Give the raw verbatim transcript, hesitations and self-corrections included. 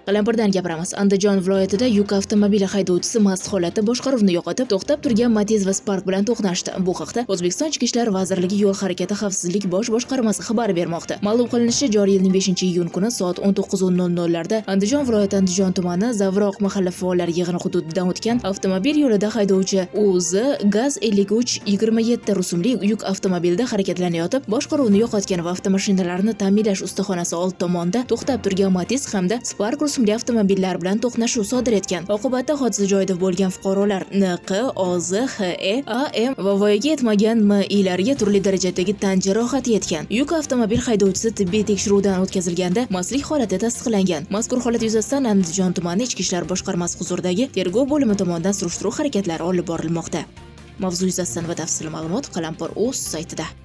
Qalampirdan gapiramiz. Andijon viloyatida yuk avtomobili haydovchisi mast holatda boshqaruvni yo'qotib, to'xtab turgan Matiz va Spark bilan to'qnashdi. Bu haqda O'zbekiston Ichki ishlar vazirligi Yo'l harakati xavfsizlik bosh boshqarmasi xabar bermoqda. Ma'lum qilinishicha, joriy yilning beshinchi iyun kuni soat o'n to'qqiz nol nol larda Andijon viloyati Andijon tumani Zavroq mahalla faollar yig'ini hududidan o'tgan avtomobil yo'lida haydovchi U Z gaz ellik uch yigirma yetti rusumli yuk avtomobilda harakatlanayotib, boshqaruvni yo'qotgan va avtomashinalarni ta'minlash ustaxonasi old tomonda to'xtab turgan Matiz hamda Spark rusumli avtomobillar bilan to'qnashuv sodir etgan. Oqibatda hodisa joyida bo'lgan fuqarolar N Q, O Z, H E, A M va voyaga yetmagan M I'larga turli darajadagi tan jarohati yetgan. Yuk avtomobil haydovchisi tibbiy tekshiruvdan o'tkazilganda mastlik holati tasdiqlangan. Mazkur holat yuzasidan Andijon tumani Ichki ishlar boshqarmasi huzuridagi tergov bo'limi tomonidan surishtiruv harakatlari olib borilmoqda. Mavzu yuzasidan batafsil ma'lumot Qalampir.uz saytida.